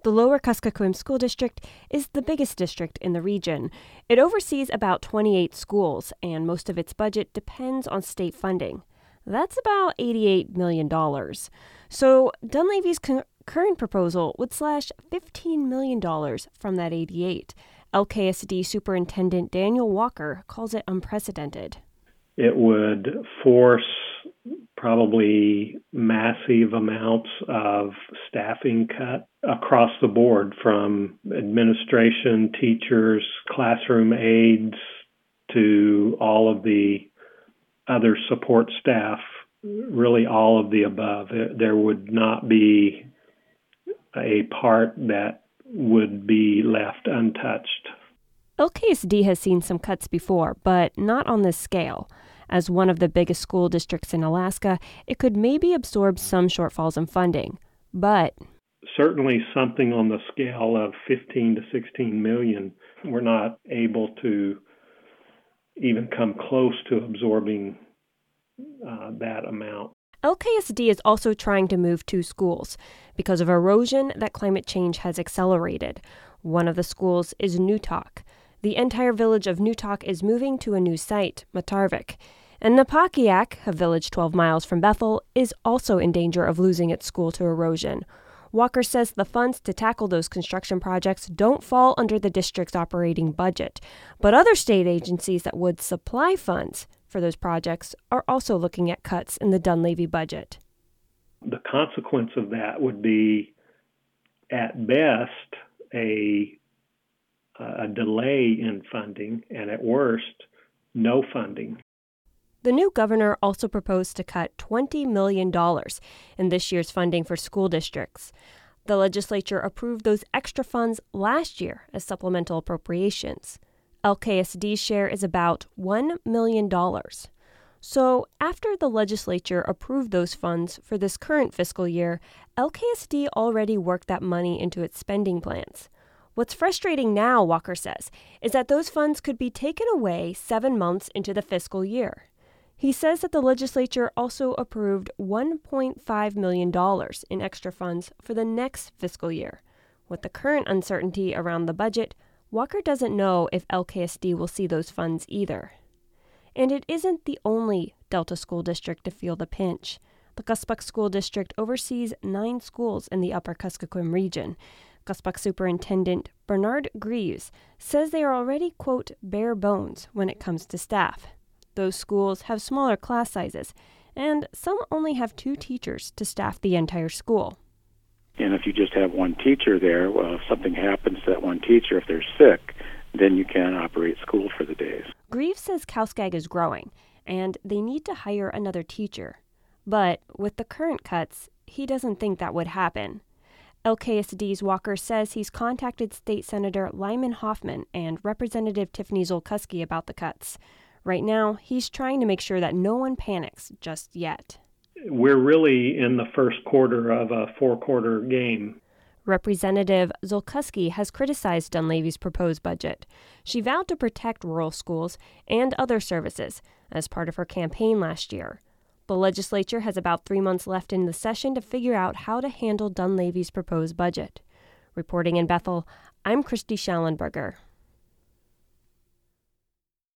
The Lower Kuskokwim School District is the biggest district in the region. It oversees about 28 schools, and most of its budget depends on state funding. That's about $88 million. So Dunleavy's current proposal would slash $15 million from that 88. LKSD Superintendent Daniel Walker calls it unprecedented. It would force probably massive amounts of staffing cut across the board, from administration, teachers, classroom aides, to all of the other support staff, really all of the above. There would not be a part that would be left untouched. LKSD has seen some cuts before, but not on this scale. As one of the biggest school districts in Alaska, it could maybe absorb some shortfalls in funding. But certainly something on the scale of 15 to 16 million, we're not able to even come close to absorbing that amount. LKSD is also trying to move 2 schools because of erosion that climate change has accelerated. One of the schools is Newtok. The entire village of Newtok is moving to a new site, Matarvik. And Napakiak, a village 12 miles from Bethel, is also in danger of losing its school to erosion. Walker says the funds to tackle those construction projects don't fall under the district's operating budget, but other state agencies that would supply funds for those projects are also looking at cuts in the Dunleavy budget. The consequence of that would be, at best, a delay in funding, and at worst, no funding. The new governor also proposed to cut $20 million in this year's funding for school districts. The legislature approved those extra funds last year as supplemental appropriations. LKSD's share is about $1 million. So after the legislature approved those funds for this current fiscal year, LKSD already worked that money into its spending plans. What's frustrating now, Walker says, is that those funds could be taken away 7 months into the fiscal year. He says that the legislature also approved $1.5 million in extra funds for the next fiscal year. With the current uncertainty around the budget, Walker doesn't know if LKSD will see those funds either. And it isn't the only Delta school district to feel the pinch. The Kuspuk School District oversees 9 schools in the Upper Kuskokwim region. Kuspuk Superintendent Bernard Greaves says they are already, quote, bare bones when it comes to staff. Those schools have smaller class sizes, and some only have 2 teachers to staff the entire school. And if you just have one teacher there, well, if something happens to that one teacher, if they're sick, then you can't operate school for the days. Greaves says Kauskag is growing, and they need to hire another teacher. But with the current cuts, he doesn't think that would happen. LKSD's Walker says he's contacted State Senator Lyman Hoffman and Representative Tiffany Zolkuski about the cuts. Right now, he's trying to make sure that no one panics just yet. We're really in the first quarter of a 4-quarter game. Representative Zolkuski has criticized Dunleavy's proposed budget. She vowed to protect rural schools and other services as part of her campaign last year. The legislature has about 3 months left in the session to figure out how to handle Dunleavy's proposed budget. Reporting in Bethel, I'm Christy Schallenberger.